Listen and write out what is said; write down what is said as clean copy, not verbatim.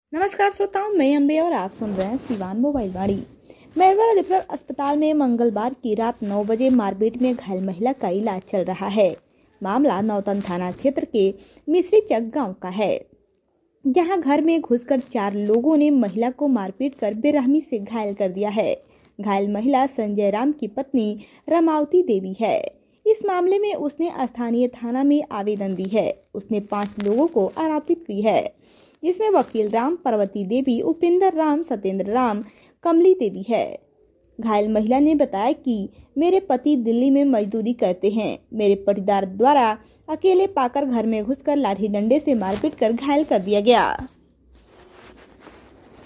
नमस्कार श्रोताओं, मैं अम्बे और आप सुन रहे हैं सिवान मोबाइल वाणी। मेरवा रेफरल अस्पताल में मंगलवार की रात 9 बजे मारपीट में घायल महिला का इलाज चल रहा है। मामला नौतन थाना क्षेत्र के मिश्री चक गांव का है, जहां घर में घुसकर 4 लोगों ने महिला को मारपीट कर बेरहमी से घायल कर दिया है। घायल महिला संजय राम की पत्नी रमावती देवी है। इस मामले में उसने स्थानीय थाना में आवेदन दी है। उसने 5 लोगों को आरोपित की है, जिसमें वकील राम, पार्वती देवी, उपेंद्र राम, सत्येंद्र राम, कमली देवी है। घायल महिला ने बताया कि मेरे पति दिल्ली में मजदूरी करते हैं। मेरे पटीदार द्वारा अकेले पाकर घर में घुसकर लाठी डंडे से मारपीट कर घायल कर दिया गया।